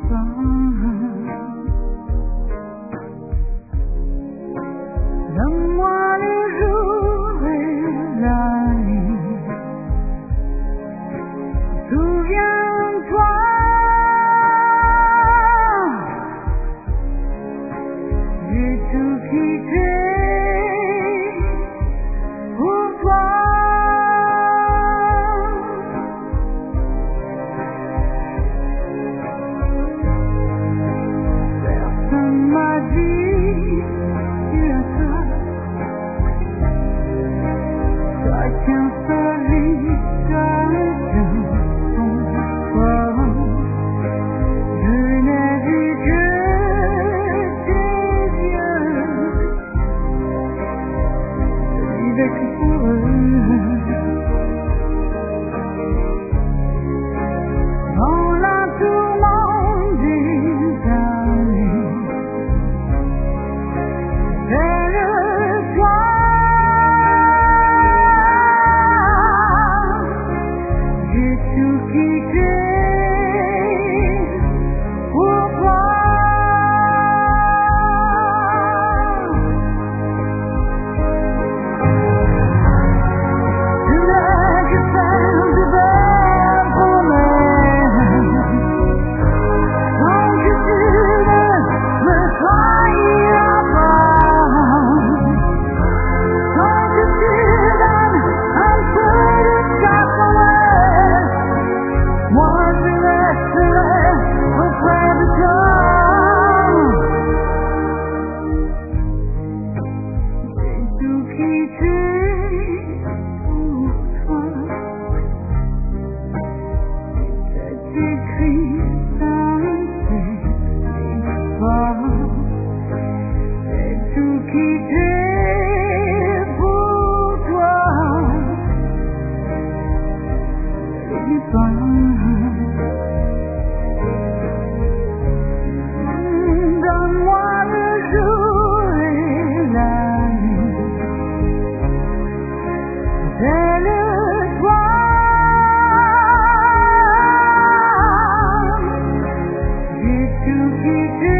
Donne-moi le jour et la nuit. Souviens-toi, j'ai tout quitté pour toi. Personne m'a dit tu as ça. Chacun sa vie, chacun son choix. Je n'ai vu que tes yeux, je vivais que pour eux. Dans la tourmente des années, c'est le soir. J'ai tout quitté pour toi. Je n'ai que faire de belles promesses, tant que tu ne me trahiras pas, tant que tu donnes un peu de ta promesse, moi je resterai auprès de toi. J'ai tout quitté pour toi. C'est écrit dans cette histoire. J'ai tout quitté pour toi. N'oublie pas. Donne-moi le jour et la nuit. C'est le soir. J'ai tout quitté